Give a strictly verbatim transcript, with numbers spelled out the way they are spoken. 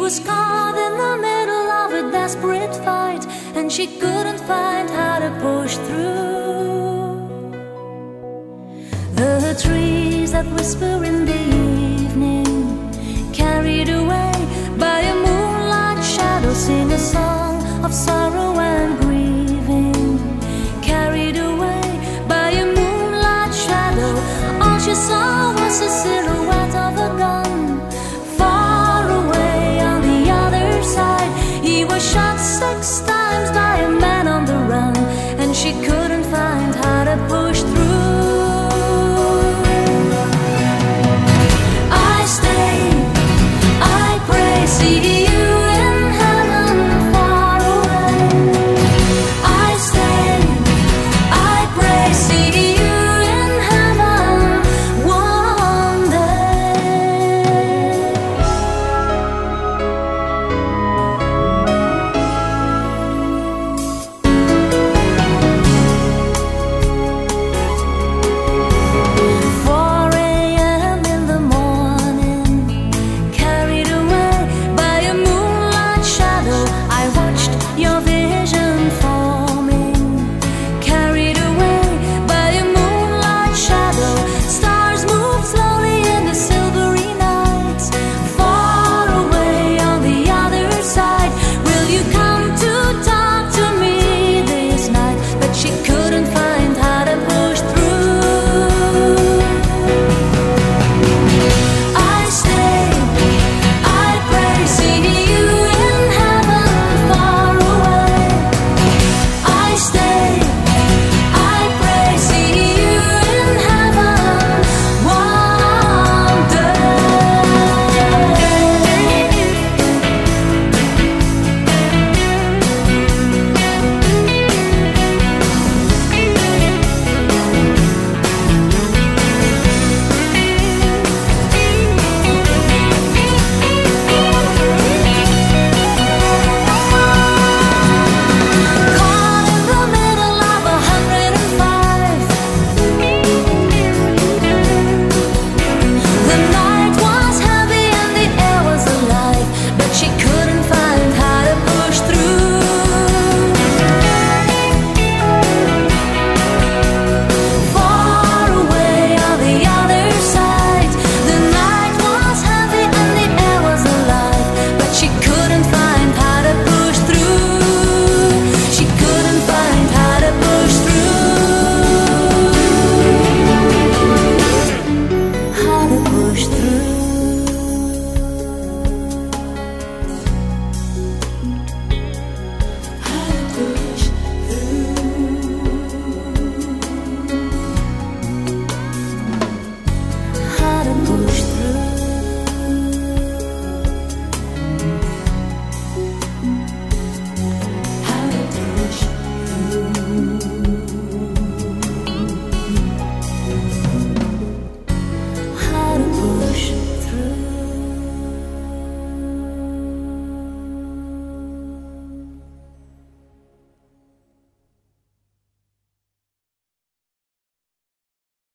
was caught in the middle of a desperate fight, and she couldn't find how to push through. The trees that whisper in the evening, carried away by a moonlight shadow, sing a song of sorrow and grieving. Carried away by a moonlight shadow, all she saw